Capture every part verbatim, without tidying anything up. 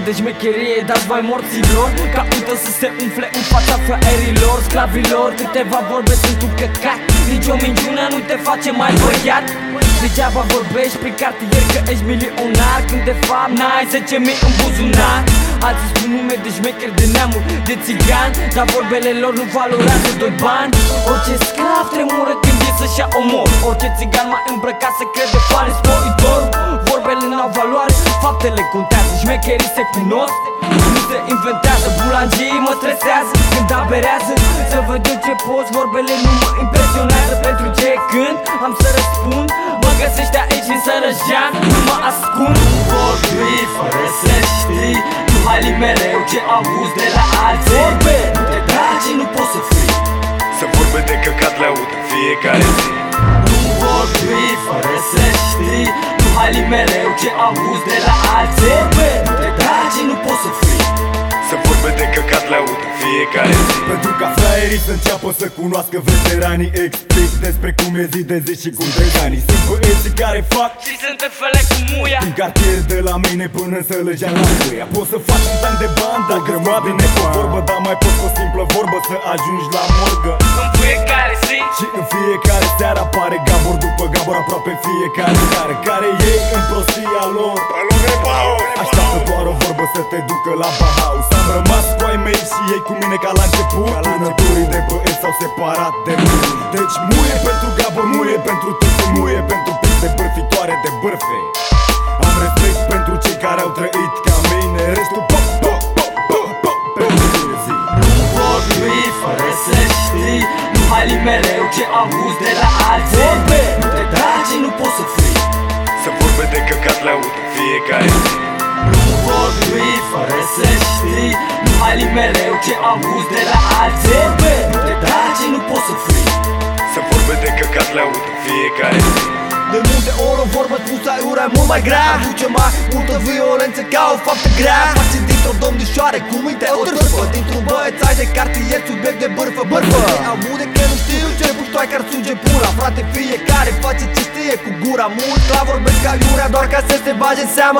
de șmecherie dați mai morților, ca uită să se umfle în fața fraierilor, sclavilor. Câteva vorbe sunt un căcat, nici o minciună nu te face mai băiat. Degeaba vorbești prin cartier că ești milionar, când de fapt n-ai zece mii în buzunar. Alții spun nume de șmecheri, de neamuri, de țigani, dar vorbele lor nu valorează doi bani. Orice sclav tremură când e să-și ia omor, orice țigan mai îmbrăcat se crede fare sporitor. Vorbele n-au valoare, faptele contează, șmecherii se cunosc, nu se inventează. Bulangii mă stresează când aberează, să văd eu ce poți, vorbele nu mă impresionează. Pentru ce când am să răspund, mă găsești aici în Sărăjean, nu mă ascund. Vorbi fără să știi, nu hali mereu ce auzi de la alții. Vorbe, nu te tragi, nu poți să fii. Să vorbe de căcat le aud în fiecare zi. Nu vorbi fără să știi, nu hali mereu ce auzi de la alții. Vorbe, nu te tragi, nu poți să fii. Să vorbe de căcat le aud în fiecare zi. Pentru ca fraierii să înceapă să cunoască veteranii, explic despre cum e zi de zi și cum treganii. Sunt băieții care fac și sunt fele cu muia, din cartier de la mine până în Sălăjean la Buia. Poți să faci un tank de bani, dar grămadă ne cu vorbă, dar mai poți cu o simplă vorbă să ajungi la morgă. în fiecare zi Și în fiecare seară apare Gabor după Gabor, aproape fiecare seară, care ei în prostia lor așteaptă doar o vorbă să te ducă la Bahaus. Am rămas cu ai mei și ei cu mine ca la început, Vânătorii de băieți s-au separat de mult. Deci muie pentru Gabor, muie pentru toți, muie pentru piste bârfitoare de bârfe. Am respect pentru cei care au trăit ca mine, restul pop, pop, pop, pop, pop, pentru zi. Nu vorbi fără să știi, nu hali mereu ce auzi de la alții. Vorbe, nu te tragi, nu poți să fii. Să vorbe de căcat le aud în fiecare zi. Nu vorbi fără să știi, nu hali mereu ce auzi de la alții. Vorbe, nu te tragi, nu poți să fii. Să vorbe de căcat le aud în fiecare zi. de multe ori o vorbă spusă aiurea e mult mai grea, aduce mai multă violență ca o faptă grea. Face dintr-o domnișoare cu minte o târfă, dintr-un băiețai de cartier subiect de bârfă, bârfă. Ei aude că nu știu ce puștoai care suge pula. Frate, fiecare face ce știe cu gura. Mult la vorbesc ca iurea doar ca să se bage în seamă,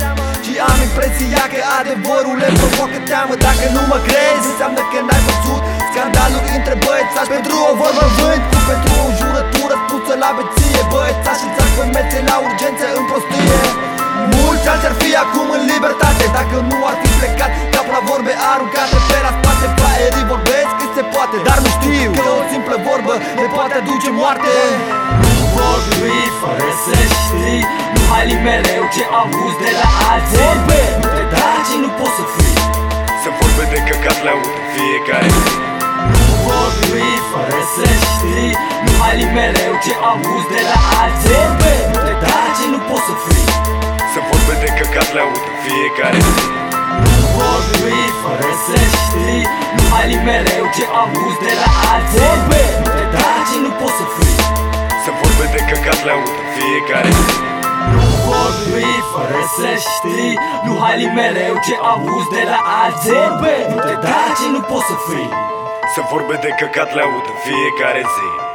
și am impresia că adevărul le provoacă teamă. Dacă nu mă crezi, înseamnă că n-ai văzut scandaluri între băiețași pentru o vorbă vânt, cu pentru o jurătură spusă la beție. Băiețași îți trag femețe la urgență în prostie. Mulți alți ar fi acum în libertate dacă nu ar fi plecat cap la vorbe aruncate pe la spate. Fraierii vorbesc cât se poate, dar nu știu că o simplă vorbă le poate aduce moarte. Nu vorbi fără să știi, nu hali mereu ce auzi de la alții. Vorbe, nu te tragi, nu poți să fii. Să vorbe de căcat le aud în fiecare zi. Nu vorbi fără să știi, nu hali mereu ce auzi de la alții. Vorbe, nu te tragi, nu poți să fii. Să vorbe de căcat le aud în fiecare zi. Nu vorbi fără să știi, nu hali mereu ce auzi de la alții. Vorbe, nu te tragi, nu poți să fii. Să vorbe de căcat le aud în fiecare zi. Nu vorbi fără să știi, nu hali mereu ce auzi de la alții. Vorbe, nu te tragi, nu poți să fii. Să vorbe de căcat le aud în fiecare zi.